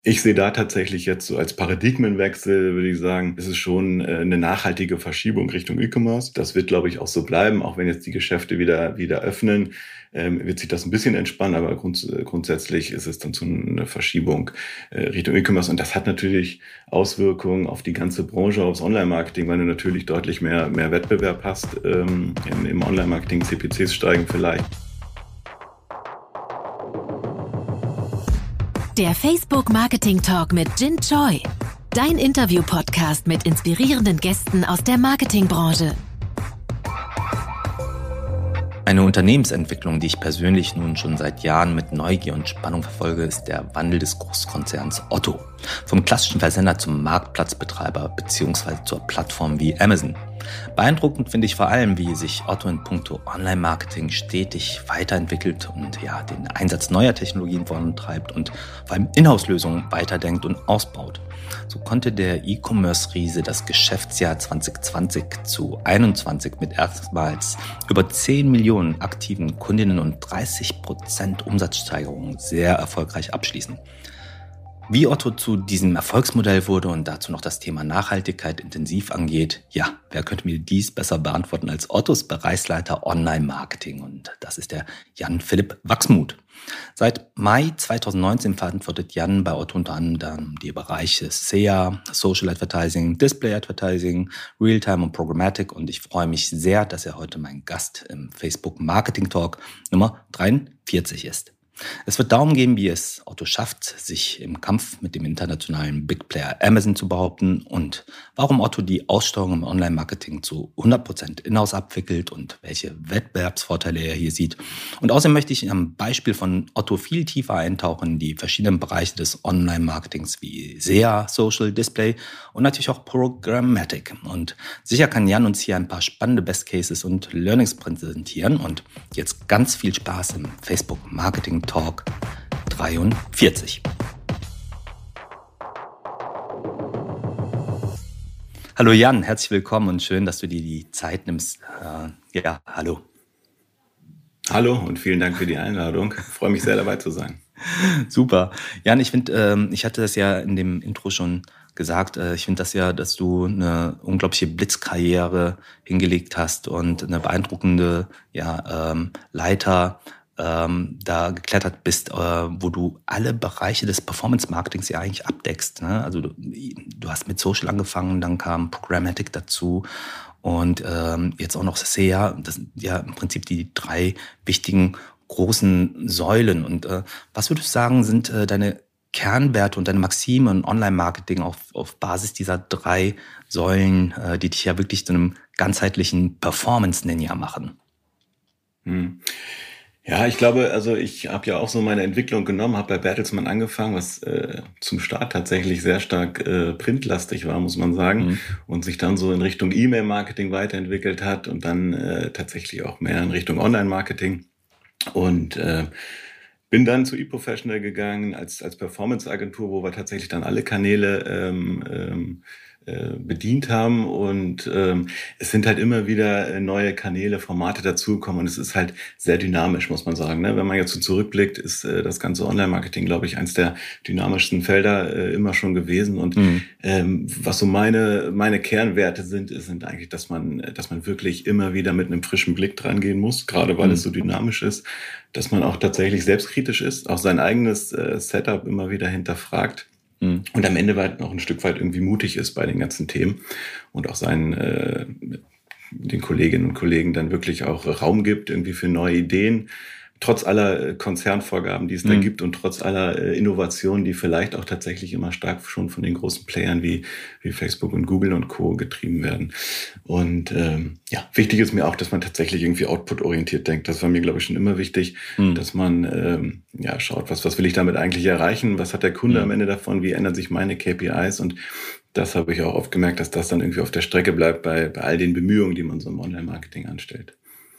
Ich sehe da tatsächlich jetzt so als Paradigmenwechsel, würde ich sagen, ist es schon eine nachhaltige Verschiebung Richtung E-Commerce. Das wird, glaube ich, auch so bleiben, auch wenn jetzt die Geschäfte wieder öffnen, wird sich das ein bisschen entspannen, aber grundsätzlich ist es dann so eine Verschiebung Richtung E-Commerce. Und das hat natürlich Auswirkungen auf die ganze Branche, aufs Online-Marketing, weil du natürlich deutlich mehr Wettbewerb hast im Online-Marketing, CPCs steigen vielleicht. Der Facebook Marketing Talk mit Jin Choi. Dein Interview-Podcast mit inspirierenden Gästen aus der Marketingbranche. Eine Unternehmensentwicklung, die ich persönlich nun schon seit Jahren mit Neugier und Spannung verfolge, ist der Wandel des Großkonzerns Otto. Vom klassischen Versender zum Marktplatzbetreiber bzw. zur Plattform wie Amazon. Beeindruckend finde ich vor allem, wie sich Otto in puncto Online-Marketing stetig weiterentwickelt und den Einsatz neuer Technologien vorantreibt und vor allem Inhouse-Lösungen weiterdenkt und ausbaut. So konnte der E-Commerce-Riese das Geschäftsjahr 2020 zu 21 mit erstmals über 10 Millionen aktiven Kundinnen und 30% Umsatzsteigerung sehr erfolgreich abschließen. Wie Otto zu diesem Erfolgsmodell wurde und dazu noch das Thema Nachhaltigkeit intensiv angeht, wer könnte mir dies besser beantworten als Ottos Bereichsleiter Online-Marketing? Und das ist der Jan-Philipp Wachsmuth. Seit Mai 2019 verantwortet Jan bei Otto unter anderem die Bereiche SEA, Social Advertising, Display Advertising, Realtime und Programmatic. Und ich freue mich sehr, dass er heute mein Gast im Facebook Marketing Talk Nummer 43 ist. Es wird darum gehen, wie es Otto schafft, sich im Kampf mit dem internationalen Big Player Amazon zu behaupten und warum Otto die Aussteuerung im Online-Marketing zu 100% in-house abwickelt und welche Wettbewerbsvorteile er hier sieht. Und außerdem möchte ich am Beispiel von Otto viel tiefer eintauchen in die verschiedenen Bereiche des Online-Marketings wie SEA, Social, Display und natürlich auch Programmatic. Und sicher kann Jan uns hier ein paar spannende Best Cases und Learnings präsentieren. Und jetzt ganz viel Spaß im Facebook Marketing Talk 43. Hallo Jan, herzlich willkommen und schön, dass du dir die Zeit nimmst. Hallo. Hallo und vielen Dank für die Einladung. Ich freue mich sehr, dabei zu sein. Super. Jan, ich finde, ich hatte das ja in dem Intro schon gesagt, ich finde das ja, dass du eine unglaubliche Blitzkarriere hingelegt hast und eine beeindruckende Leiter da geklettert bist, wo du alle Bereiche des Performance-Marketings ja eigentlich abdeckst. Ne? Also du hast mit Social angefangen, dann kam Programmatic dazu und jetzt auch noch SEA. Das sind ja im Prinzip die 3 wichtigen großen Säulen. Und was würdest du sagen, sind deine Kernwerte und deine Maxime im Online-Marketing auf Basis dieser 3 Säulen, die dich ja wirklich zu einem ganzheitlichen Performance-Ninja machen? Ja, ich glaube, also ich habe ja auch so meine Entwicklung genommen, habe bei Bertelsmann angefangen, was zum Start tatsächlich sehr stark printlastig war, muss man sagen, und sich dann so in Richtung E-Mail-Marketing weiterentwickelt hat und dann tatsächlich auch mehr in Richtung Online-Marketing und bin dann zu eProfessional gegangen als Performance-Agentur, wo wir tatsächlich dann alle Kanäle bedient haben und es sind halt immer wieder neue Kanäle, Formate dazugekommen und es ist halt sehr dynamisch, muss man sagen. Ne? Wenn man jetzt so zurückblickt, ist das ganze Online-Marketing, glaube ich, eins der dynamischsten Felder immer schon gewesen und was so meine Kernwerte sind eigentlich, dass man wirklich immer wieder mit einem frischen Blick dran gehen muss, gerade weil es so dynamisch ist, dass man auch tatsächlich selbstkritisch ist, auch sein eigenes Setup immer wieder hinterfragt. Und am Ende noch ein Stück weit irgendwie mutig ist bei den ganzen Themen und auch den Kolleginnen und Kollegen dann wirklich auch Raum gibt irgendwie für neue Ideen, trotz aller Konzernvorgaben, die es da gibt und trotz aller Innovationen, die vielleicht auch tatsächlich immer stark schon von den großen Playern wie Facebook und Google und Co. getrieben werden. Und wichtig ist mir auch, dass man tatsächlich irgendwie output-orientiert denkt. Das war mir, glaube ich, schon immer wichtig, dass man schaut, was will ich damit eigentlich erreichen? Was hat der Kunde am Ende davon? Wie ändern sich meine KPIs? Und das habe ich auch oft gemerkt, dass das dann irgendwie auf der Strecke bleibt bei all den Bemühungen, die man so im Online-Marketing anstellt.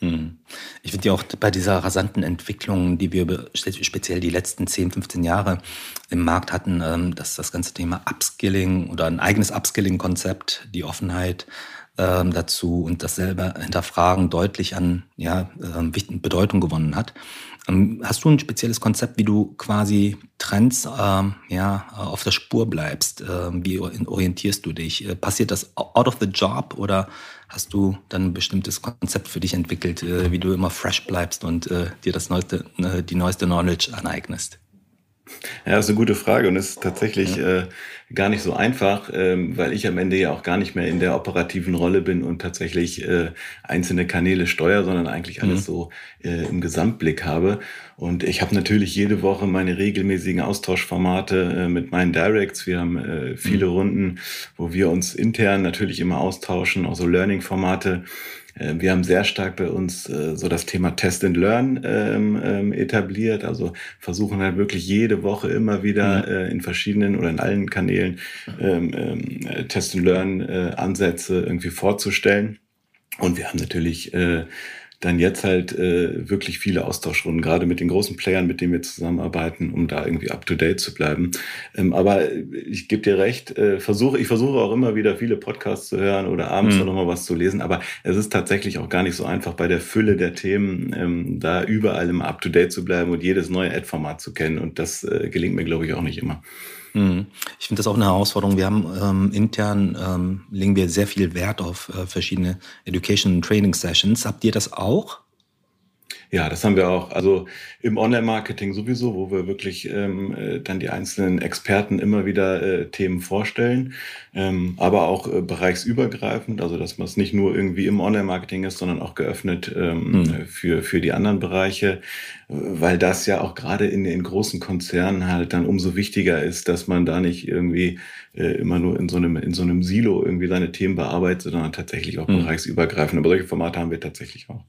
Hm. Ich finde ja auch bei dieser rasanten Entwicklung, die wir speziell die letzten 10, 15 Jahre im Markt hatten, dass das ganze Thema Upskilling oder ein eigenes Upskilling-Konzept, die Offenheit dazu und das selber hinterfragen deutlich an Bedeutung gewonnen hat. Hast du ein spezielles Konzept, wie du quasi Trends auf der Spur bleibst? Wie orientierst du dich? Passiert das out of the job oder hast du dann ein bestimmtes Konzept für dich entwickelt, wie du immer fresh bleibst und dir die neueste Knowledge aneignest? Ja, das ist eine gute Frage und ist tatsächlich gar nicht so einfach, weil ich am Ende ja auch gar nicht mehr in der operativen Rolle bin und tatsächlich einzelne Kanäle steuere, sondern eigentlich alles so im Gesamtblick habe. Und ich habe natürlich jede Woche meine regelmäßigen Austauschformate mit meinen Directs. Wir haben viele Runden, wo wir uns intern natürlich immer austauschen, auch so Learning-Formate. Wir haben sehr stark bei uns so das Thema Test and Learn etabliert, also versuchen halt wirklich jede Woche immer wieder in verschiedenen oder in allen Kanälen Test and Learn Ansätze irgendwie vorzustellen. Und wir haben natürlich dann jetzt halt wirklich viele Austauschrunden, gerade mit den großen Playern, mit denen wir zusammenarbeiten, um da irgendwie up-to-date zu bleiben. Aber ich gebe dir recht, ich versuche auch immer wieder viele Podcasts zu hören oder abends noch mal was zu lesen, aber es ist tatsächlich auch gar nicht so einfach, bei der Fülle der Themen da überall immer up-to-date zu bleiben und jedes neue Ad-Format zu kennen. Und das gelingt mir, glaube ich, auch nicht immer. Ich finde das auch eine Herausforderung. Wir haben intern legen wir sehr viel Wert auf verschiedene Education- und Training-Sessions. Habt ihr das auch? Ja, das haben wir auch. Also im Online-Marketing sowieso, wo wir wirklich dann die einzelnen Experten immer wieder Themen vorstellen, aber auch bereichsübergreifend, also dass man es nicht nur irgendwie im Online-Marketing ist, sondern auch geöffnet für die anderen Bereiche, weil das ja auch gerade in großen Konzernen halt dann umso wichtiger ist, dass man da nicht irgendwie immer nur in so einem Silo irgendwie seine Themen bearbeitet, sondern tatsächlich auch bereichsübergreifend. Aber solche Formate haben wir tatsächlich auch.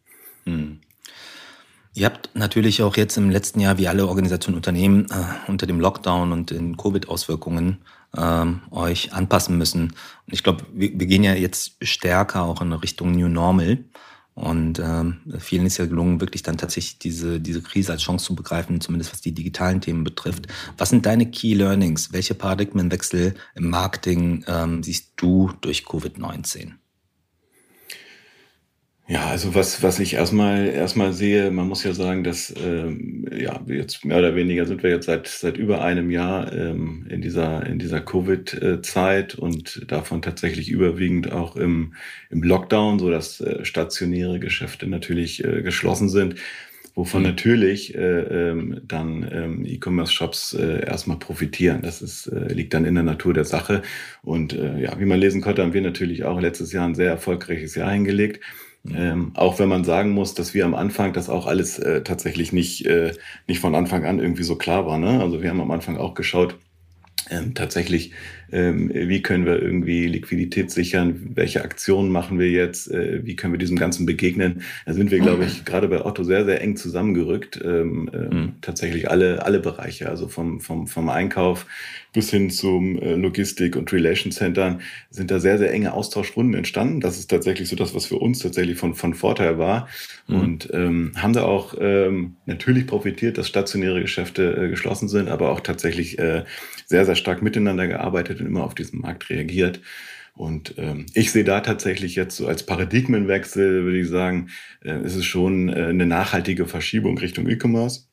Ihr habt natürlich auch jetzt im letzten Jahr, wie alle Organisationen und Unternehmen, unter dem Lockdown und den Covid-Auswirkungen euch anpassen müssen. Und ich glaube, wir gehen ja jetzt stärker auch in Richtung New Normal. Und vielen ist ja gelungen, wirklich dann tatsächlich diese Krise als Chance zu begreifen, zumindest was die digitalen Themen betrifft. Was sind deine Key Learnings? Welche Paradigmenwechsel im Marketing siehst du durch Covid-19? Ja, also was ich erstmal sehe, man muss ja sagen, dass jetzt mehr oder weniger sind wir jetzt seit über einem Jahr in dieser Covid-Zeit und davon tatsächlich überwiegend auch im Lockdown, so dass stationäre Geschäfte natürlich geschlossen sind, wovon natürlich dann E-Commerce-Shops erstmal profitieren. Das liegt dann in der Natur der Sache. Und wie man lesen konnte, haben wir natürlich auch letztes Jahr ein sehr erfolgreiches Jahr hingelegt. Auch wenn man sagen muss, dass wir am Anfang das auch alles tatsächlich nicht von Anfang an irgendwie so klar war. Ne? Also wir haben am Anfang auch geschaut, tatsächlich, wie können wir irgendwie Liquidität sichern, welche Aktionen machen wir jetzt, wie können wir diesem Ganzen begegnen. Da sind wir, glaube ich, gerade bei Otto sehr, sehr eng zusammengerückt. Tatsächlich alle Bereiche, also vom Einkauf bis hin zum Logistik- und Relation-Centern sind da sehr, sehr enge Austauschrunden entstanden. Das ist tatsächlich so das, was für uns tatsächlich von Vorteil war. Und haben da auch natürlich profitiert, dass stationäre Geschäfte geschlossen sind, aber auch tatsächlich sehr, sehr stark miteinander gearbeitet und immer auf diesen Markt reagiert. Und ich sehe da tatsächlich jetzt so als Paradigmenwechsel, würde ich sagen, ist es schon eine nachhaltige Verschiebung Richtung E-Commerce.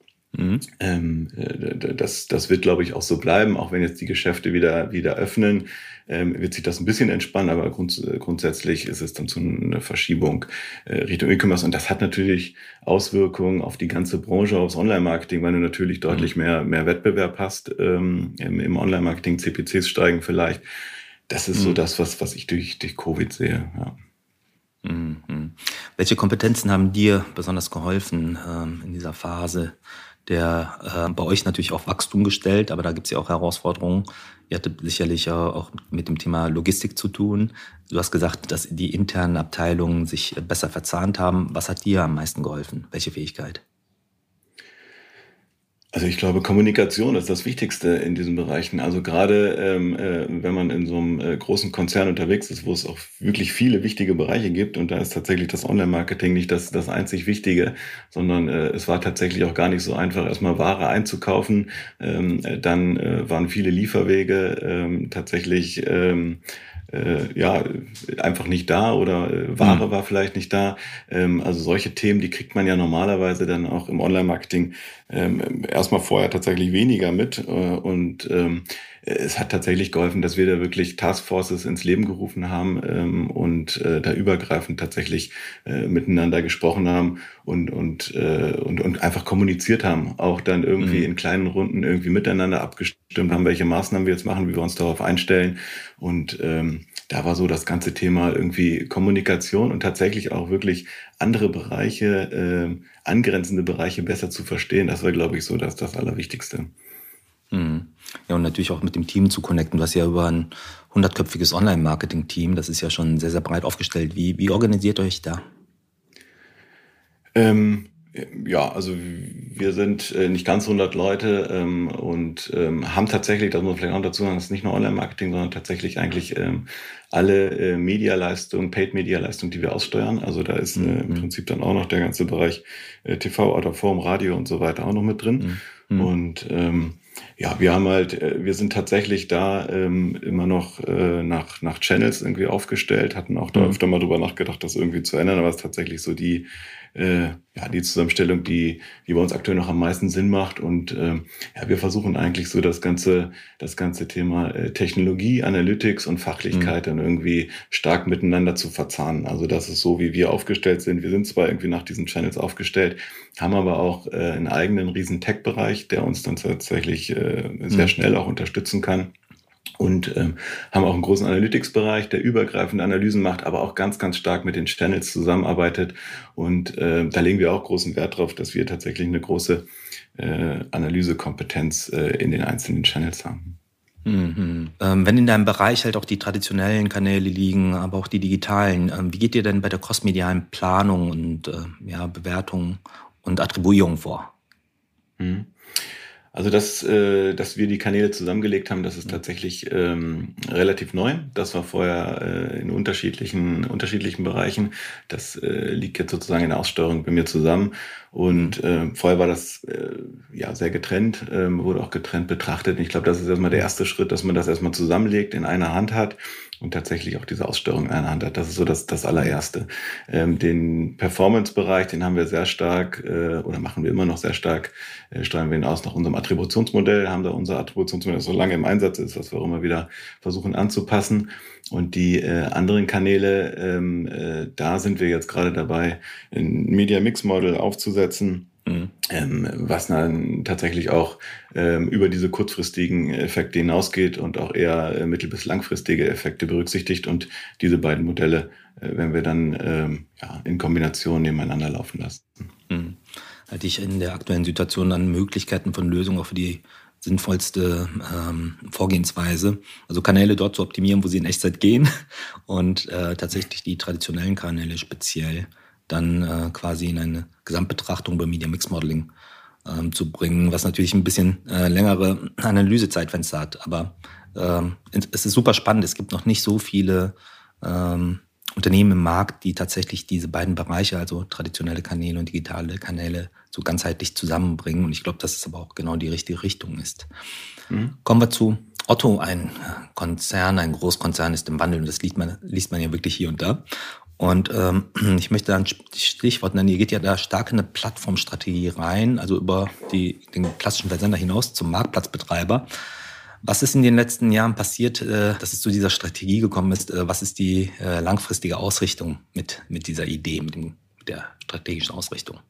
Das wird, glaube ich, auch so bleiben, auch wenn jetzt die Geschäfte wieder öffnen, wird sich das ein bisschen entspannen, aber grundsätzlich ist es dann so eine Verschiebung Richtung E-Commerce und das hat natürlich Auswirkungen auf die ganze Branche, aufs Online-Marketing, weil du natürlich deutlich mehr Wettbewerb hast im Online-Marketing, CPCs steigen vielleicht. Das ist so das, was ich durch Covid sehe, ja. Welche Kompetenzen haben dir besonders geholfen in dieser Phase? Der bei euch natürlich auch Wachstum gestellt, aber da gibt es ja auch Herausforderungen. Ihr hattet sicherlich auch mit dem Thema Logistik zu tun. Du hast gesagt, dass die internen Abteilungen sich besser verzahnt haben. Was hat dir am meisten geholfen? Welche Fähigkeit? Also ich glaube, Kommunikation ist das Wichtigste in diesen Bereichen. Also gerade wenn man in so einem großen Konzern unterwegs ist, wo es auch wirklich viele wichtige Bereiche gibt, und da ist tatsächlich das Online-Marketing nicht das einzig Wichtige, sondern es war tatsächlich auch gar nicht so einfach, erstmal Ware einzukaufen. Dann waren viele Lieferwege tatsächlich ja, einfach nicht da, oder Ware war vielleicht nicht da. Also solche Themen, die kriegt man ja normalerweise dann auch im Online-Marketing erstmal vorher tatsächlich weniger mit. Und es hat tatsächlich geholfen, dass wir da wirklich Taskforces ins Leben gerufen haben und da übergreifend tatsächlich miteinander gesprochen haben und einfach kommuniziert haben. Auch dann irgendwie in kleinen Runden irgendwie miteinander abgestimmt haben, welche Maßnahmen wir jetzt machen, wie wir uns darauf einstellen. Und da war so das ganze Thema irgendwie Kommunikation und tatsächlich auch wirklich andere Bereiche, angrenzende Bereiche besser zu verstehen. Das war, glaube ich, so das Allerwichtigste. Ja, und natürlich auch mit dem Team zu connecten. Du hast ja über ein 100-köpfiges Online-Marketing-Team. Das ist ja schon sehr, sehr breit aufgestellt. Wie organisiert ihr euch da? Ja, also wir sind nicht ganz 100 Leute und haben tatsächlich, das muss man vielleicht auch dazu sagen, das ist nicht nur Online-Marketing, sondern tatsächlich eigentlich alle Medialeistung, Paid-Media-Leistung, die wir aussteuern. Also da ist im Prinzip dann auch noch der ganze Bereich TV, Out-of-Home, Radio und so weiter auch noch mit drin. Und ja, wir sind tatsächlich da immer noch nach Channels irgendwie aufgestellt, hatten auch da öfter mal drüber nachgedacht, das irgendwie zu ändern, aber es ist tatsächlich so die Zusammenstellung, die bei uns aktuell noch am meisten Sinn macht. Und ja, wir versuchen eigentlich so das ganze Thema Technologie, Analytics und Fachlichkeit dann irgendwie stark miteinander zu verzahnen. Also das ist so, wie wir aufgestellt sind. Wir sind zwar irgendwie nach diesen Channels aufgestellt, haben aber auch einen eigenen riesen Tech-Bereich, der uns dann tatsächlich sehr schnell auch unterstützen kann. Und haben auch einen großen Analytics-Bereich, der übergreifende Analysen macht, aber auch ganz, ganz stark mit den Channels zusammenarbeitet. Und da legen wir auch großen Wert drauf, dass wir tatsächlich eine große Analysekompetenz in den einzelnen Channels haben. Wenn in deinem Bereich halt auch die traditionellen Kanäle liegen, aber auch die digitalen, wie geht ihr denn bei der crossmedialen Planung und Bewertung und Attribuierung vor? Also dass wir die Kanäle zusammengelegt haben, das ist tatsächlich relativ neu. Das war vorher in unterschiedlichen Bereichen. Das liegt jetzt sozusagen in der Aussteuerung bei mir zusammen. Und vorher war das sehr getrennt, wurde auch getrennt betrachtet. Und ich glaube, das ist erstmal der erste Schritt, dass man das erstmal zusammenlegt, in einer Hand hat und tatsächlich auch diese Aussteuerung in einer Hand hat. Das ist so das allererste. Den Performance-Bereich, den haben wir sehr stark oder machen wir immer noch sehr stark, steuern wir ihn aus nach unserem Attributionsmodell, haben da unser Attributionsmodell, das so lange im Einsatz ist, was wir auch immer wieder versuchen anzupassen. Und die anderen Kanäle, da sind wir jetzt gerade dabei, ein Media Mix Model aufzusetzen, was dann tatsächlich auch über diese kurzfristigen Effekte hinausgeht und auch eher mittel- bis langfristige Effekte berücksichtigt. Und diese beiden Modelle werden wir dann in Kombination nebeneinander laufen lassen. Halte ich in der aktuellen Situation an Möglichkeiten von Lösungen auch für die sinnvollste Vorgehensweise. Also Kanäle dort zu optimieren, wo sie in Echtzeit gehen und tatsächlich die traditionellen Kanäle speziell dann quasi in eine Gesamtbetrachtung beim Media Mix Modeling zu bringen, was natürlich ein bisschen längere Analysezeitfenster hat. Aber es ist super spannend. Es gibt noch nicht so viele Unternehmen im Markt, die tatsächlich diese beiden Bereiche, also traditionelle Kanäle und digitale Kanäle, so ganzheitlich zusammenbringen. Und ich glaube, dass es aber auch genau die richtige Richtung ist. Kommen wir zu Otto. Ein Konzern, ein Großkonzern ist im Wandel und das liest man ja wirklich hier und da. Und ich möchte da ein Stichwort nennen. Ihr geht ja da stark in eine Plattformstrategie rein, also über den klassischen Versender hinaus zum Marktplatzbetreiber. Was ist in den letzten Jahren passiert, dass es zu dieser Strategie gekommen ist? Was ist die langfristige Ausrichtung mit dieser Idee, mit der strategischen Ausrichtung?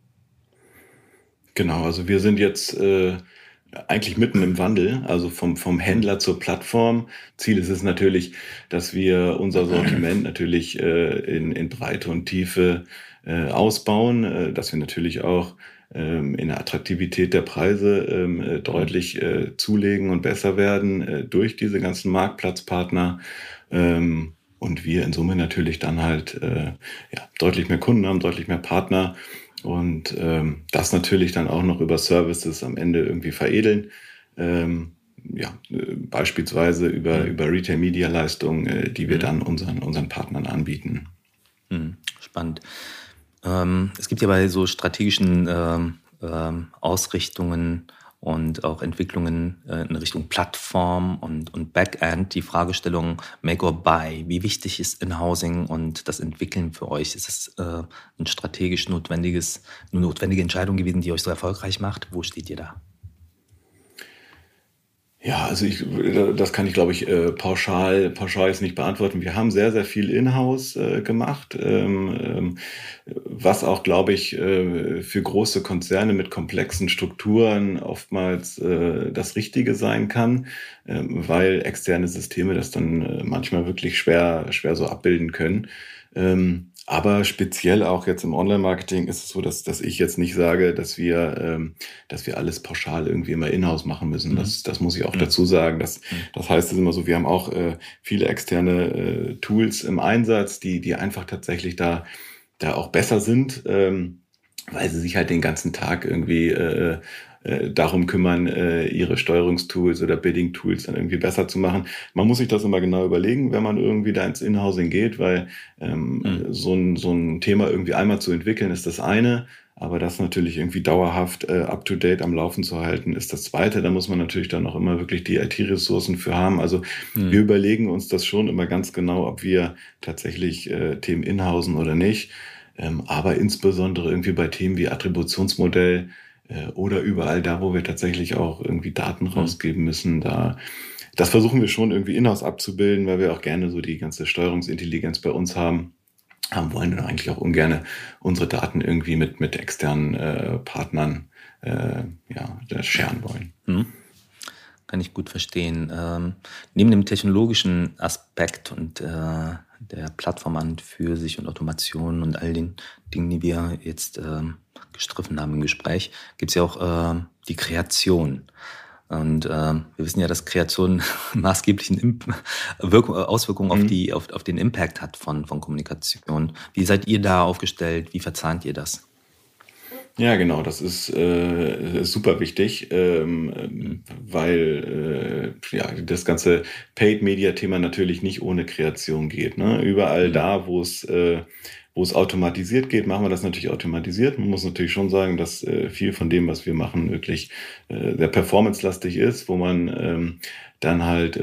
Genau, also wir sind jetzt eigentlich mitten im Wandel, also vom Händler zur Plattform. Ziel ist es natürlich, dass wir unser Sortiment natürlich in Breite und Tiefe ausbauen, dass wir natürlich auch in der Attraktivität der Preise deutlich zulegen und besser werden durch diese ganzen Marktplatzpartner. Und wir in Summe natürlich dann halt deutlich mehr Kunden haben, deutlich mehr Partner und das natürlich dann auch noch über Services am Ende irgendwie veredeln. Beispielsweise über Retail-Media-Leistungen, die wir dann unseren Partnern anbieten. Spannend. Es gibt ja bei so strategischen Ausrichtungen und auch Entwicklungen in Richtung Plattform und Backend die Fragestellung Make or Buy. Wie wichtig ist In-Housing und das Entwickeln für euch? Ist es eine strategisch notwendige Entscheidung gewesen, die euch so erfolgreich macht? Wo steht ihr da? Ja, also das kann ich, glaube ich, pauschal jetzt nicht beantworten. Wir haben sehr, sehr viel in-house gemacht, was auch, glaube ich, für große Konzerne mit komplexen Strukturen oftmals das Richtige sein kann, weil externe Systeme das dann manchmal wirklich schwer so abbilden können. Aber speziell auch jetzt im Online-Marketing ist es so, dass ich jetzt nicht sage, dass wir alles pauschal irgendwie immer in-house machen müssen. Das muss ich auch dazu sagen. Das heißt, es ist immer so, wir haben auch viele externe Tools im Einsatz, die einfach tatsächlich da auch besser sind, weil sie sich halt den ganzen Tag irgendwie darum kümmern, ihre Steuerungstools oder Bidding-Tools dann irgendwie besser zu machen. Man muss sich das immer genau überlegen, wenn man irgendwie da ins In-Housing geht, weil so ein Thema irgendwie einmal zu entwickeln ist das eine, aber das natürlich irgendwie dauerhaft up-to-date am Laufen zu halten, ist das zweite. Da muss man natürlich dann auch immer wirklich die IT-Ressourcen für haben. Also wir überlegen uns das schon immer ganz genau, ob wir tatsächlich Themen in-housen oder nicht. Aber insbesondere irgendwie bei Themen wie Attributionsmodell oder überall da, wo wir tatsächlich auch irgendwie Daten rausgeben müssen, das versuchen wir schon irgendwie in-house abzubilden, weil wir auch gerne so die ganze Steuerungsintelligenz bei uns haben wollen und eigentlich auch ungern unsere Daten irgendwie mit externen Partnern sharen wollen. Kann ich gut verstehen. Neben dem technologischen Aspekt und der Plattform an für sich und Automation und all den Dingen, die wir jetzt gestriffen haben im Gespräch, gibt es ja auch die Kreation. Und wir wissen ja, dass Kreation maßgeblichen Auswirkungen auf den Impact hat von Kommunikation. Wie seid ihr da aufgestellt? Wie verzahnt ihr das? Ja, genau, das ist super wichtig, weil das ganze Paid-Media-Thema natürlich nicht ohne Kreation geht. Ne? Überall da, wo es automatisiert geht, machen wir das natürlich automatisiert. Man muss natürlich schon sagen, dass viel von dem, was wir machen, wirklich sehr performance-lastig ist, wo man dann halt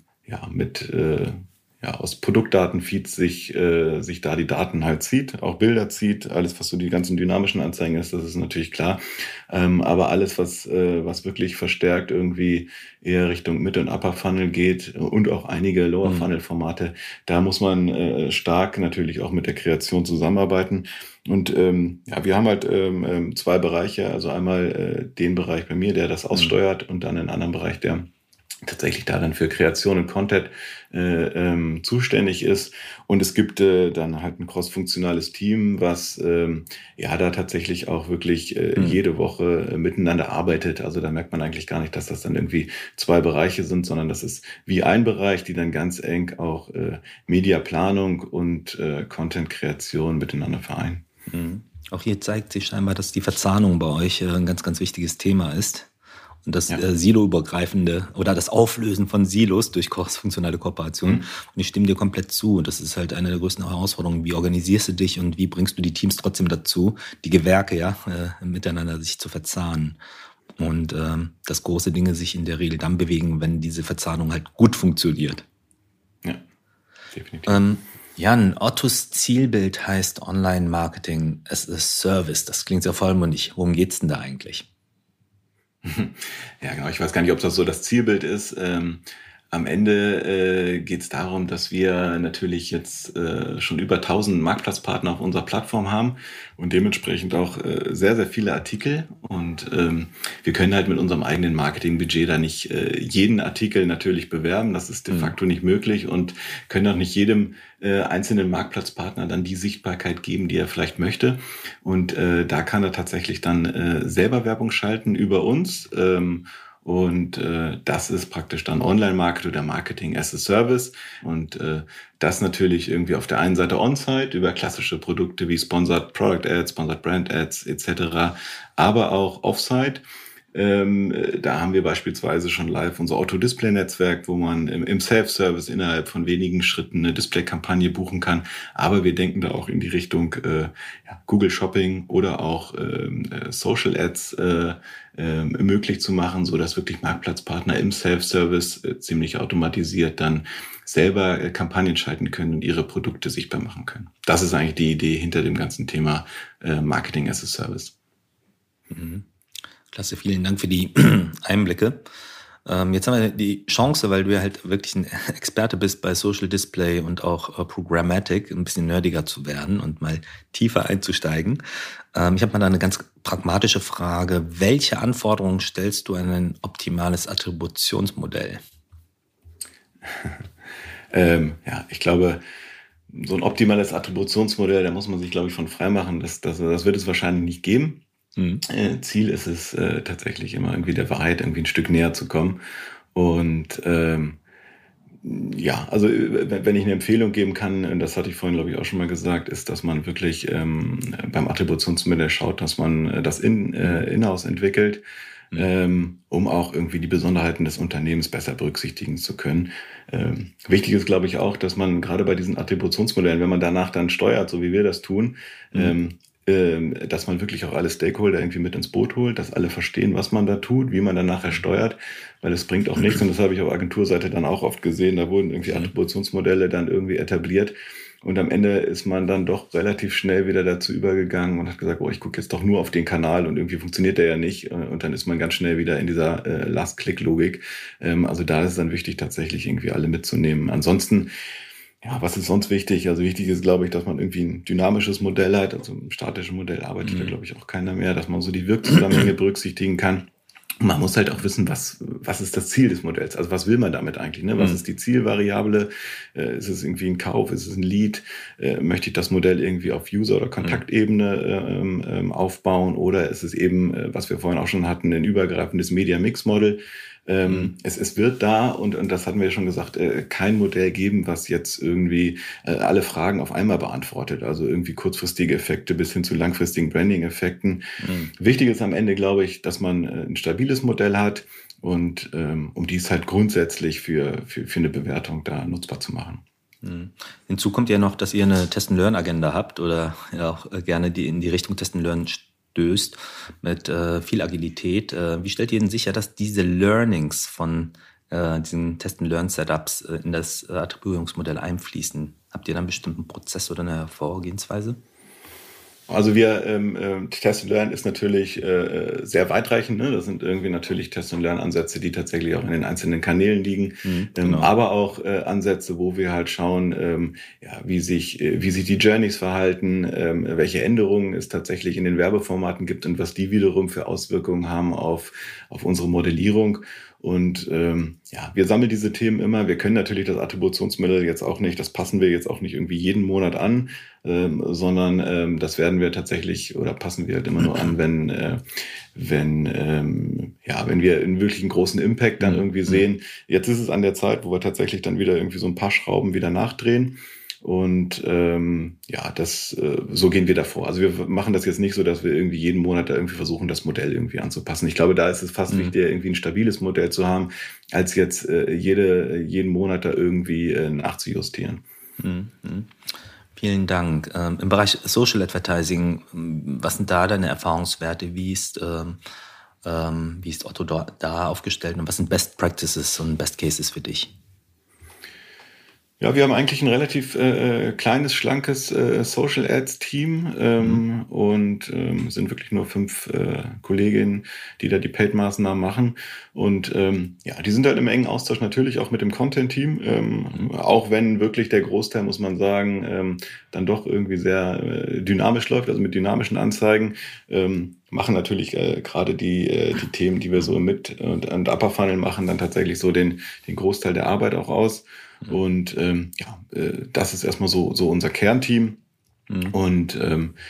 aus Produktdatenfeeds sich da die Daten halt zieht, auch Bilder zieht, alles, was so die ganzen dynamischen Anzeigen ist, das ist natürlich klar. Aber alles, was wirklich verstärkt irgendwie eher Richtung Mid- und Upper Funnel geht und auch einige Lower Funnel Formate, da muss man stark natürlich auch mit der Kreation zusammenarbeiten. Und wir haben halt zwei Bereiche, also einmal den Bereich bei mir, der das aussteuert und dann einen anderen Bereich, der tatsächlich da dann für Kreation und Content zuständig ist. Und es gibt dann halt ein cross-funktionales Team, was da tatsächlich auch wirklich jede Woche miteinander arbeitet. Also da merkt man eigentlich gar nicht, dass das dann irgendwie zwei Bereiche sind, sondern das ist wie ein Bereich, die dann ganz eng auch Mediaplanung und Content-Kreation miteinander vereinen. Auch hier zeigt sich scheinbar, dass die Verzahnung bei euch ein ganz, ganz wichtiges Thema ist. Und das Silo-übergreifende oder das Auflösen von Silos durch cross-funktionale Kooperation. Und ich stimme dir komplett zu. Und das ist halt eine der größten Herausforderungen. Wie organisierst du dich und wie bringst du die Teams trotzdem dazu, die Gewerke miteinander sich zu verzahnen? Und dass große Dinge sich in der Regel dann bewegen, wenn diese Verzahnung halt gut funktioniert. Ja, definitiv. Jan, Ottos Zielbild heißt Online-Marketing as a Service. Das klingt sehr vollmundig. Worum geht's denn da eigentlich? Ja, genau. Ich weiß gar nicht, ob das so das Zielbild ist. Am Ende geht es darum, dass wir natürlich jetzt schon über 1000 Marktplatzpartner auf unserer Plattform haben und dementsprechend auch sehr, sehr viele Artikel. Und wir können halt mit unserem eigenen Marketingbudget da nicht jeden Artikel natürlich bewerben. Das ist de facto nicht möglich und können auch nicht jedem einzelnen Marktplatzpartner dann die Sichtbarkeit geben, die er vielleicht möchte. Und da kann er tatsächlich dann selber Werbung schalten über uns. Und das ist praktisch dann Online-Market oder Marketing as a Service. Und das natürlich irgendwie auf der einen Seite On-Site über klassische Produkte wie Sponsored Product Ads, Sponsored Brand Ads etc., aber auch Off-Site. Da haben wir beispielsweise schon live unser Auto-Display-Netzwerk, wo man im Self-Service innerhalb von wenigen Schritten eine Display-Kampagne buchen kann. Aber wir denken da auch in die Richtung Google Shopping oder auch Social Ads möglich zu machen, so dass wirklich Marktplatzpartner im Self-Service ziemlich automatisiert dann selber Kampagnen schalten können und ihre Produkte sichtbar machen können. Das ist eigentlich die Idee hinter dem ganzen Thema Marketing as a Service. Mhm. Klasse, vielen Dank für die Einblicke. Jetzt haben wir die Chance, weil du ja halt wirklich ein Experte bist bei Social Display und auch Programmatic, ein bisschen nerdiger zu werden und mal tiefer einzusteigen. Ich habe mal da eine ganz pragmatische Frage. Welche Anforderungen stellst du an ein optimales Attributionsmodell? Ich glaube, so ein optimales Attributionsmodell, da muss man sich, glaube ich, von frei machen. Das wird es wahrscheinlich nicht geben. Ziel ist es tatsächlich immer irgendwie der Wahrheit irgendwie ein Stück näher zu kommen. Und also wenn ich eine Empfehlung geben kann, und das hatte ich vorhin, glaube ich, auch schon mal gesagt, ist, dass man wirklich beim Attributionsmodell schaut, dass man das in-house entwickelt, um auch irgendwie die Besonderheiten des Unternehmens besser berücksichtigen zu können. Wichtig ist, glaube ich, auch, dass man gerade bei diesen Attributionsmodellen, wenn man danach dann steuert, so wie wir das tun, dass man wirklich auch alle Stakeholder irgendwie mit ins Boot holt, dass alle verstehen, was man da tut, wie man dann nachher steuert, weil es bringt auch nichts, und das habe ich auf Agenturseite dann auch oft gesehen, da wurden irgendwie Attributionsmodelle dann irgendwie etabliert und am Ende ist man dann doch relativ schnell wieder dazu übergegangen und hat gesagt, ich gucke jetzt doch nur auf den Kanal und irgendwie funktioniert der ja nicht, und dann ist man ganz schnell wieder in dieser Last-Click-Logik. Also da ist es dann wichtig, tatsächlich irgendwie alle mitzunehmen. Ansonsten, was ist sonst wichtig? Also wichtig ist, glaube ich, dass man irgendwie ein dynamisches Modell hat. Also im statischen Modell arbeitet da, glaube ich, auch keiner mehr, dass man so die Wirkzusammenhänge berücksichtigen kann. Und man muss halt auch wissen, was ist das Ziel des Modells? Also was will man damit eigentlich? Ne? Was ist die Zielvariable? Ist es irgendwie ein Kauf? Ist es ein Lead? Möchte ich das Modell irgendwie auf User- oder Kontaktebene aufbauen? Oder ist es eben, was wir vorhin auch schon hatten, ein übergreifendes Media-Mix-Model? Es wird da, und das hatten wir ja schon gesagt, kein Modell geben, was jetzt irgendwie alle Fragen auf einmal beantwortet. Also irgendwie kurzfristige Effekte bis hin zu langfristigen Branding-Effekten. Wichtig ist am Ende, glaube ich, dass man ein stabiles Modell hat und um dies halt grundsätzlich für eine Bewertung da nutzbar zu machen. Hinzu kommt ja noch, dass ihr eine Test-and-Learn-Agenda habt oder ja auch gerne in die Richtung Test-and-Learn stößt mit viel Agilität. Wie stellt ihr denn sicher, dass diese Learnings von diesen Test-and-Learn-Setups in das Attributierungsmodell einfließen? Habt ihr dann einen bestimmten Prozess oder eine Vorgehensweise? Also Test and Learn ist natürlich sehr weitreichend. Ne? Das sind irgendwie natürlich Test and Learn Ansätze, die tatsächlich auch in den einzelnen Kanälen liegen, genau. Aber auch Ansätze, wo wir halt schauen, wie sich die Journeys verhalten, welche Änderungen es tatsächlich in den Werbeformaten gibt und was die wiederum für Auswirkungen haben auf unsere Modellierung. Und wir sammeln diese Themen immer. Wir können natürlich das Attributionsmodell jetzt auch nicht, das passen wir jetzt auch nicht irgendwie jeden Monat an, sondern das werden wir tatsächlich oder passen wir halt immer nur an, wenn wir einen wirklichen großen Impact dann irgendwie sehen. Jetzt ist es an der Zeit, wo wir tatsächlich dann wieder irgendwie so ein paar Schrauben wieder nachdrehen. Und so gehen wir davor. Also wir machen das jetzt nicht so, dass wir irgendwie jeden Monat da irgendwie versuchen, das Modell irgendwie anzupassen. Ich glaube, da ist es fast wichtiger, irgendwie ein stabiles Modell zu haben, als jetzt jeden Monat da irgendwie nachzujustieren. Vielen Dank. Im Bereich Social Advertising, was sind da deine Erfahrungswerte? Wie ist Otto da aufgestellt und was sind Best Practices und Best Cases für dich? Ja, wir haben eigentlich ein relativ kleines, schlankes Social Ads Team und sind wirklich nur 5 Kolleginnen, die da die Paid-Maßnahmen machen. Und die sind halt im engen Austausch natürlich auch mit dem Content-Team, auch wenn wirklich der Großteil, muss man sagen, dann doch irgendwie sehr dynamisch läuft, also mit dynamischen Anzeigen. Machen natürlich gerade die Themen, die wir so mit und Upper Funnel machen, dann tatsächlich so den Großteil der Arbeit auch aus. Und das ist erstmal so unser Kernteam. Und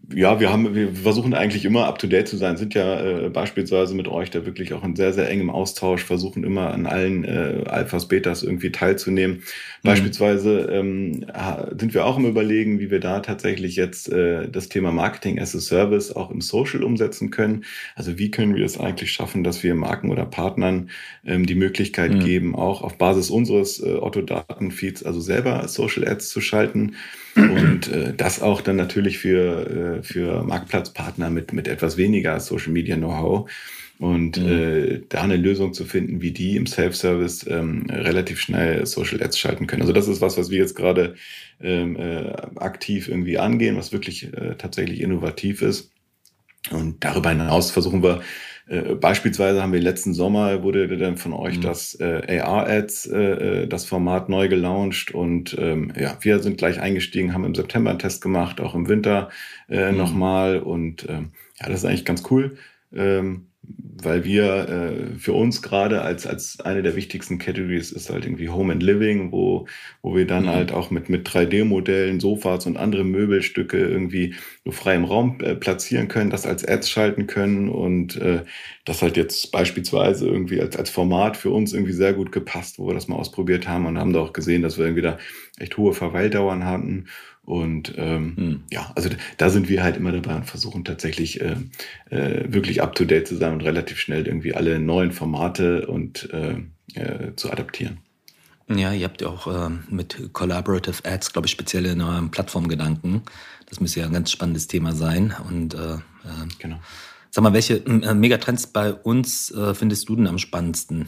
Ja, wir versuchen eigentlich immer up to date zu sein, sind ja beispielsweise mit euch da wirklich auch in sehr, sehr engem Austausch, versuchen immer an allen Alphas, Betas irgendwie teilzunehmen. Beispielsweise sind wir auch im Überlegen, wie wir da tatsächlich jetzt das Thema Marketing as a Service auch im Social umsetzen können. Also wie können wir es eigentlich schaffen, dass wir Marken oder Partnern die Möglichkeit geben, auch auf Basis unseres Otto-Datenfeeds also selber Social Ads zu schalten. Und das auch dann natürlich für Marktplatzpartner mit etwas weniger Social Media Know-how. Und da eine Lösung zu finden, wie die im Self-Service relativ schnell Social Ads schalten können. Also das ist was wir jetzt gerade aktiv irgendwie angehen, was wirklich tatsächlich innovativ ist. Und darüber hinaus versuchen wir, beispielsweise haben wir letzten Sommer, wurde dann von euch das AR-Ads, das Format neu gelauncht und wir sind gleich eingestiegen, haben im September einen Test gemacht, auch im Winter nochmal und das ist eigentlich ganz cool, weil wir für uns gerade als eine der wichtigsten Categories ist halt irgendwie Home and Living, wo wir dann halt auch mit 3D-Modellen, Sofas und andere Möbelstücke irgendwie so frei im Raum platzieren können, das als Ads schalten können und das halt jetzt beispielsweise irgendwie als Format für uns irgendwie sehr gut gepasst, wo wir das mal ausprobiert haben und haben da auch gesehen, dass wir irgendwie da echt hohe Verweildauern hatten. Und also da sind wir halt immer dabei und versuchen tatsächlich wirklich up-to-date zu sein und relativ schnell irgendwie alle neuen Formate und zu adaptieren. Ja, ihr habt ja auch mit Collaborative Ads, glaube ich, speziell in eurem Plattformgedanken. Das müsste ja ein ganz spannendes Thema sein. Und genau. Sag mal, welche Megatrends bei uns findest du denn am spannendsten?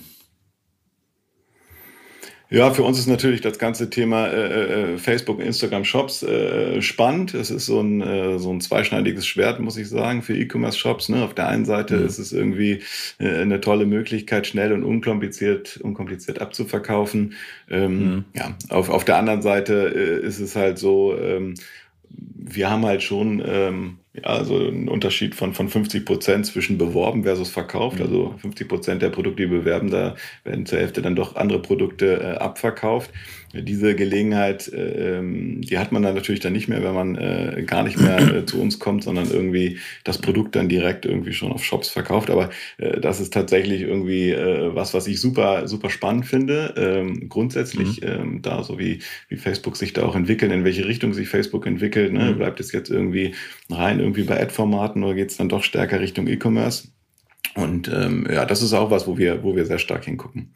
Ja, für uns ist natürlich das ganze Thema Facebook, Instagram Shops spannend. Es ist so ein zweischneidiges Schwert, muss ich sagen, für E-Commerce-Shops. Ne? Auf der einen Seite ist es irgendwie eine tolle Möglichkeit, schnell und unkompliziert abzuverkaufen. Auf der anderen Seite ist es halt so, wir haben halt schon so einen Unterschied von 50% zwischen beworben versus verkauft. Also 50% der Produkte, die wir bewerben, da werden zur Hälfte dann doch andere Produkte abverkauft. Diese Gelegenheit, die hat man dann natürlich dann nicht mehr, wenn man gar nicht mehr zu uns kommt, sondern irgendwie das Produkt dann direkt irgendwie schon auf Shops verkauft. Aber das ist tatsächlich irgendwie was ich super, super spannend finde. Grundsätzlich, da so wie Facebook sich da auch entwickelt, in welche Richtung sich Facebook entwickelt, ne? Bleibt es jetzt irgendwie rein irgendwie bei Ad-Formaten oder geht es dann doch stärker Richtung E-Commerce? Und das ist auch was, wo wir sehr stark hingucken.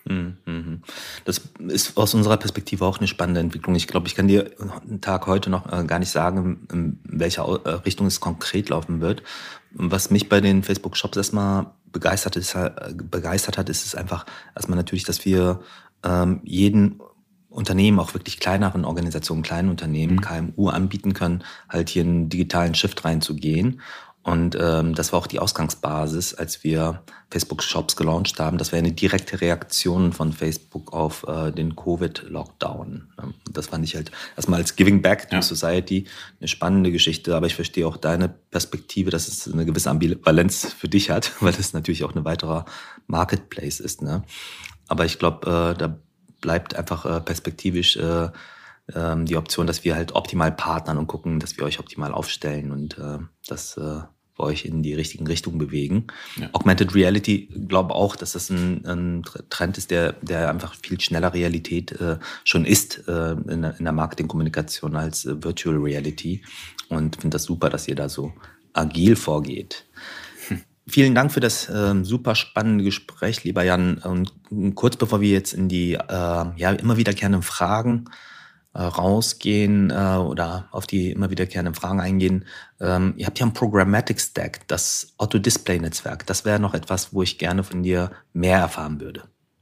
Das ist aus unserer Perspektive auch eine spannende Entwicklung. Ich glaube, ich kann dir einen Tag heute noch gar nicht sagen, in welcher Richtung es konkret laufen wird. Was mich bei den Facebook-Shops erstmal begeistert hat, ist es einfach erstmal natürlich, dass wir jeden Unternehmen, auch wirklich kleineren Organisationen, kleinen Unternehmen, KMU anbieten können, halt hier einen digitalen Shift reinzugehen. Und das war auch die Ausgangsbasis, als wir Facebook-Shops gelauncht haben. Das war eine direkte Reaktion von Facebook auf den Covid-Lockdown. Das fand ich halt erstmal als Giving Back to Society eine spannende Geschichte. Aber ich verstehe auch deine Perspektive, dass es eine gewisse Ambivalenz für dich hat, weil das natürlich auch ein weiterer Marketplace ist. Ne? Aber ich glaube, da bleibt einfach perspektivisch die Option, dass wir halt optimal partnern und gucken, dass wir euch optimal aufstellen und das wir euch in die richtigen Richtungen bewegen. Ja. Augmented Reality, glaube auch, dass das ein Trend ist, der einfach viel schneller Realität schon ist in der Marketingkommunikation als Virtual Reality und finde das super, dass ihr da so agil vorgeht. Vielen Dank für das super spannende Gespräch, lieber Jan. Und kurz bevor wir jetzt in die immer wiederkehrenden Fragen rausgehen oder auf die immer wiederkehrenden Fragen eingehen. Ihr habt ja ein Programmatic Stack, das Otto Display Netzwerk. Das wäre noch etwas, wo ich gerne von dir mehr erfahren würde.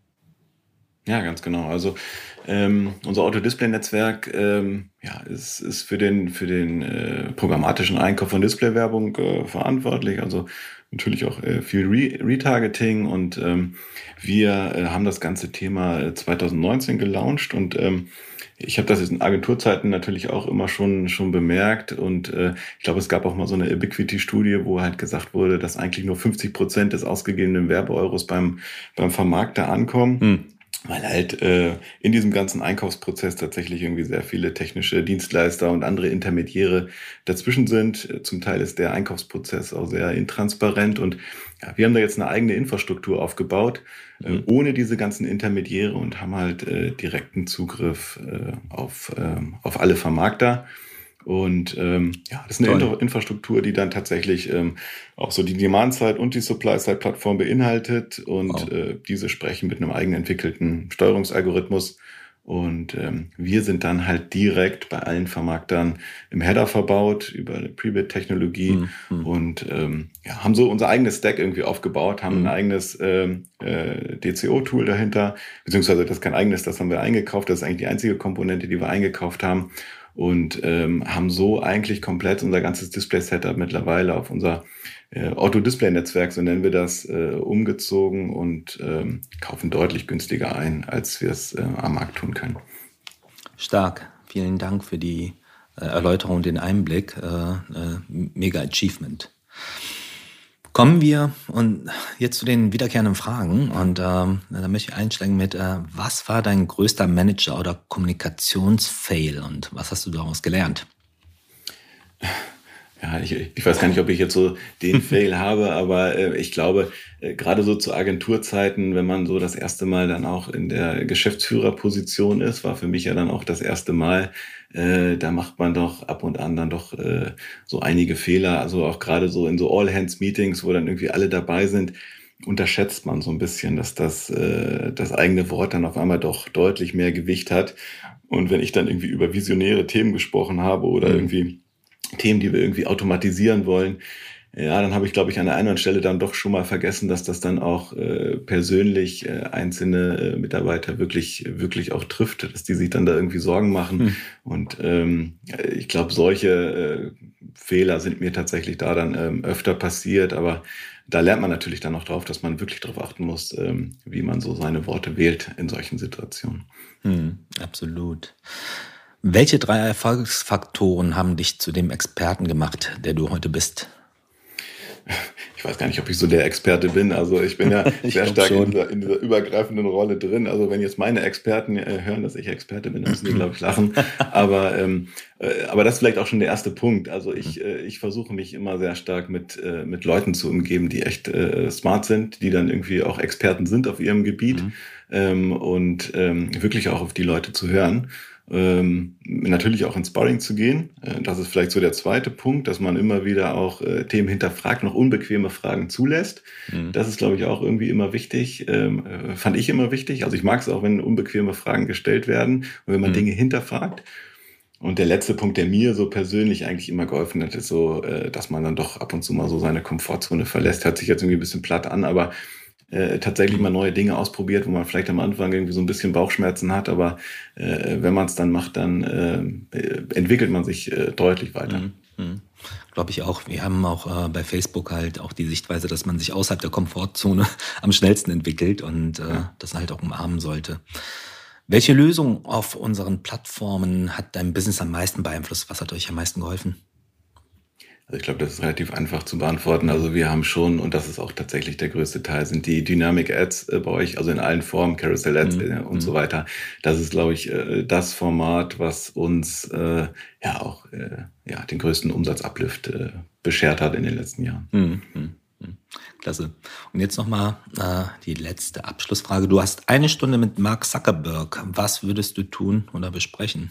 Ja, ganz genau. Also unser Otto Display Netzwerk ist für den programmatischen Einkauf von Displaywerbung verantwortlich. Also natürlich auch viel Retargeting und wir haben das ganze Thema 2019 gelauncht und ich habe das jetzt in Agenturzeiten natürlich auch immer schon bemerkt und ich glaube, es gab auch mal so eine Ubiquity-Studie, wo halt gesagt wurde, dass eigentlich nur 50% des ausgegebenen Werbeeuros beim Vermarkter ankommen. weil halt in diesem ganzen Einkaufsprozess tatsächlich irgendwie sehr viele technische Dienstleister und andere Intermediäre dazwischen sind. Zum Teil ist der Einkaufsprozess auch sehr intransparent und ja, wir haben da jetzt eine eigene Infrastruktur aufgebaut, ohne diese ganzen Intermediäre und haben halt direkten Zugriff auf alle Vermarkter. Und ja, das ist eine Infrastruktur, die dann tatsächlich auch so die Demand-Side und die Supply-Side-Plattform beinhaltet. Und diese sprechen mit einem eigen entwickelten Steuerungsalgorithmus. Und wir sind dann halt direkt bei allen Vermarktern im Header verbaut über eine Prebid-Technologie und ja, haben so unser eigenes Stack irgendwie aufgebaut, haben ein eigenes DCO-Tool dahinter, beziehungsweise das ist kein eigenes, das haben wir eingekauft. Das ist eigentlich die einzige Komponente, die wir eingekauft haben. Und haben so eigentlich komplett unser ganzes Display-Setup mittlerweile auf unser Otto-Display-Netzwerk, so nennen wir das, umgezogen und kaufen deutlich günstiger ein, als wir es am Markt tun können. Stark. Vielen Dank für die Erläuterung und den Einblick. Mega Achievement. Kommen wir und jetzt zu den wiederkehrenden Fragen und da möchte ich einsteigen mit, was war dein größter Manager- oder Kommunikationsfail und was hast du daraus gelernt? Ja, ich weiß gar nicht, ob ich jetzt so den Fail habe, aber ich glaube, gerade so zu Agenturzeiten, wenn man so das erste Mal dann auch in der Geschäftsführerposition ist, war für mich ja dann auch das erste Mal, da macht man doch ab und an dann doch so einige Fehler, also auch gerade so in so All-Hands-Meetings, wo dann irgendwie alle dabei sind, unterschätzt man so ein bisschen, dass das eigene Wort dann auf einmal doch deutlich mehr Gewicht hat. Und wenn ich dann irgendwie über visionäre Themen gesprochen habe oder irgendwie Themen, die wir irgendwie automatisieren wollen, ja, dann habe ich, glaube ich, an der einen oder anderen Stelle dann doch schon mal vergessen, dass das dann auch persönlich einzelne Mitarbeiter wirklich auch trifft, dass die sich dann da irgendwie Sorgen machen. Und ich glaube, solche Fehler sind mir tatsächlich da dann öfter passiert, aber da lernt man natürlich dann auch drauf, dass man wirklich darauf achten muss, wie man so seine Worte wählt in solchen Situationen. Absolut. Welche 3 Erfolgsfaktoren haben dich zu dem Experten gemacht, der du heute bist? Ich weiß gar nicht, ob ich so der Experte bin. Also ich bin ja sehr stark in dieser übergreifenden Rolle drin. Also wenn jetzt meine Experten hören, dass ich Experte bin, dann müssen die, glaube ich, lachen. Aber das ist vielleicht auch schon der erste Punkt. Also ich versuche mich immer sehr stark mit Leuten zu umgeben, die echt smart sind, die dann irgendwie auch Experten sind auf ihrem Gebiet und wirklich auch auf die Leute zu hören. Natürlich auch ins Sparring zu gehen. Das ist vielleicht so der zweite Punkt, dass man immer wieder auch Themen hinterfragt, noch unbequeme Fragen zulässt. Das ist, glaube ich, auch irgendwie immer wichtig. Fand ich immer wichtig. Also ich mag es auch, wenn unbequeme Fragen gestellt werden und wenn man Dinge hinterfragt. Und der letzte Punkt, der mir so persönlich eigentlich immer geholfen hat, ist so, dass man dann doch ab und zu mal so seine Komfortzone verlässt. Hört sich jetzt irgendwie ein bisschen platt an, aber tatsächlich mal neue Dinge ausprobiert, wo man vielleicht am Anfang irgendwie so ein bisschen Bauchschmerzen hat, aber wenn man es dann macht, dann entwickelt man sich deutlich weiter. Glaube ich auch. Wir haben auch bei Facebook halt auch die Sichtweise, dass man sich außerhalb der Komfortzone am schnellsten entwickelt und das halt auch umarmen sollte. Welche Lösung auf unseren Plattformen hat dein Business am meisten beeinflusst? Was hat euch am meisten geholfen? Also ich glaube, das ist relativ einfach zu beantworten. Also wir haben schon, und das ist auch tatsächlich der größte Teil, sind die Dynamic Ads bei euch, also in allen Formen, Carousel Ads und so weiter. Das ist, glaube ich, das Format, was uns auch den größten Umsatzuplift beschert hat in den letzten Jahren. Klasse. Und jetzt nochmal die letzte Abschlussfrage. Du hast 1 Stunde mit Mark Zuckerberg. Was würdest du tun oder besprechen?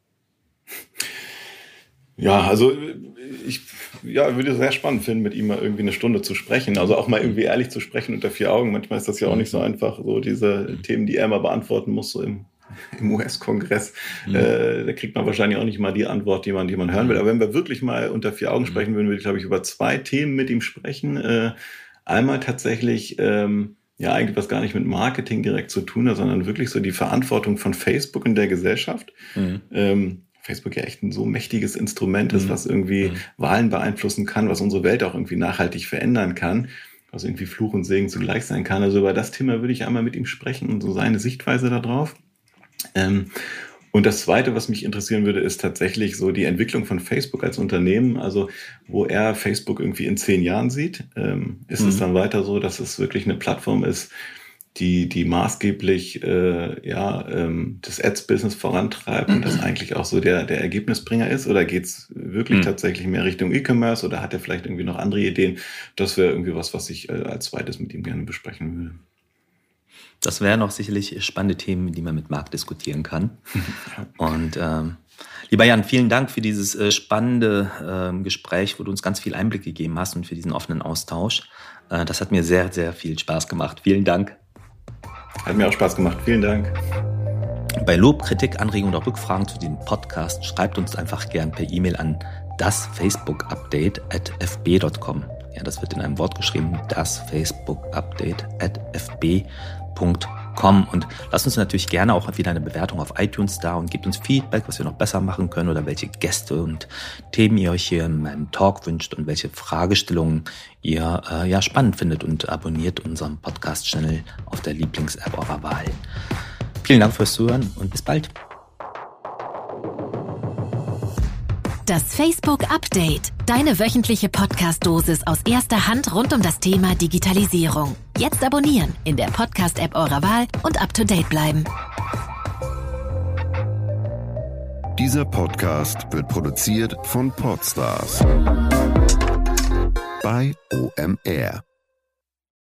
Ja, also ich würde es sehr spannend finden, mit ihm mal irgendwie 1 Stunde zu sprechen. Also auch mal irgendwie ehrlich zu sprechen unter 4 Augen. Manchmal ist das ja auch nicht so einfach, so diese Themen, die er mal beantworten muss, so im US-Kongress. Da kriegt man wahrscheinlich auch nicht mal die Antwort, die man hören will. Aber wenn wir wirklich mal unter 4 Augen sprechen würden, würde ich, glaube ich, über 2 Themen mit ihm sprechen. Einmal tatsächlich eigentlich was gar nicht mit Marketing direkt zu tun hat, sondern wirklich so die Verantwortung von Facebook in der Gesellschaft. Facebook ja echt ein so mächtiges Instrument ist, was irgendwie Wahlen beeinflussen kann, was unsere Welt auch irgendwie nachhaltig verändern kann, was irgendwie Fluch und Segen zugleich sein kann. Also über das Thema würde ich einmal mit ihm sprechen und so seine Sichtweise darauf. Und das Zweite, was mich interessieren würde, ist tatsächlich so die Entwicklung von Facebook als Unternehmen, also wo er Facebook irgendwie in 10 Jahren sieht. Ist es dann weiter so, dass es wirklich eine Plattform ist, die maßgeblich das Ads-Business vorantreibt und das eigentlich auch so der Ergebnisbringer ist? Oder geht's wirklich tatsächlich mehr Richtung E-Commerce oder hat er vielleicht irgendwie noch andere Ideen? Das wäre irgendwie was ich als zweites mit ihm gerne besprechen würde. Das wären noch sicherlich spannende Themen, die man mit Marc diskutieren kann. Und lieber Jan, vielen Dank für dieses spannende Gespräch, wo du uns ganz viel Einblick gegeben hast und für diesen offenen Austausch. Das hat mir sehr, sehr viel Spaß gemacht. Vielen Dank. Hat mir auch Spaß gemacht. Vielen Dank. Bei Lob, Kritik, Anregungen oder Rückfragen zu diesem Podcast schreibt uns einfach gern per E-Mail an dasfacebookupdate@fb.com. Ja, das wird in einem Wort geschrieben, dasfacebookupdate@fb.com. Und lasst uns natürlich gerne auch wieder eine Bewertung auf iTunes da und gebt uns Feedback, was wir noch besser machen können oder welche Gäste und Themen ihr euch hier in meinem Talk wünscht und welche Fragestellungen ihr spannend findet, und abonniert unseren Podcast-Channel auf der Lieblings-App eurer Wahl. Vielen Dank fürs Zuhören und bis bald. Das Facebook Update. Deine wöchentliche Podcast-Dosis aus erster Hand rund um das Thema Digitalisierung. Jetzt abonnieren in der Podcast-App eurer Wahl und up-to-date bleiben. Dieser Podcast wird produziert von Podstars bei OMR.